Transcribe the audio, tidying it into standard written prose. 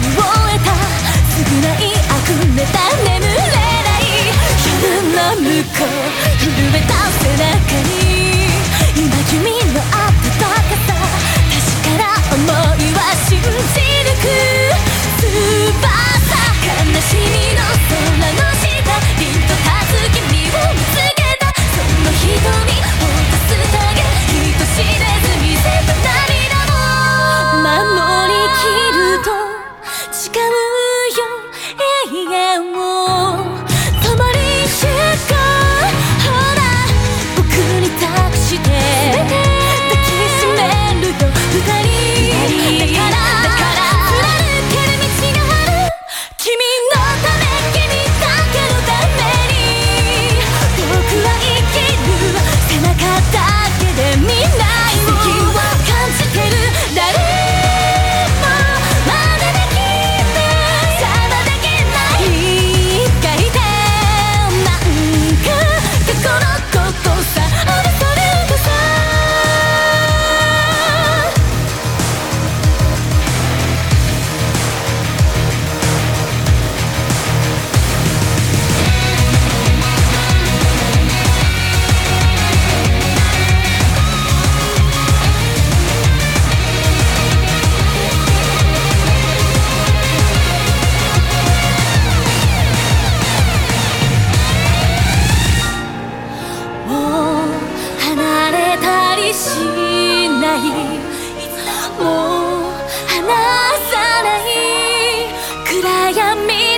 えた償い溢れた眠れない夜の向こう震えた背中に今君の温かさ確かな想いは信じ抜く翼悲しみの空の下凛と立つ君を見つけたその瞳を出す影人知れず見せた涙も守りきると誓うよ永遠を共に行こうほら僕に託して抱きしめるよ二人だから貫ける道がある君のため君だけのために僕は生きる背中だけで未来を感じてる誰も真似できない邪魔できない一回でなんか過去のことさアブソリュートさもう離れたりしないもう離さない暗闇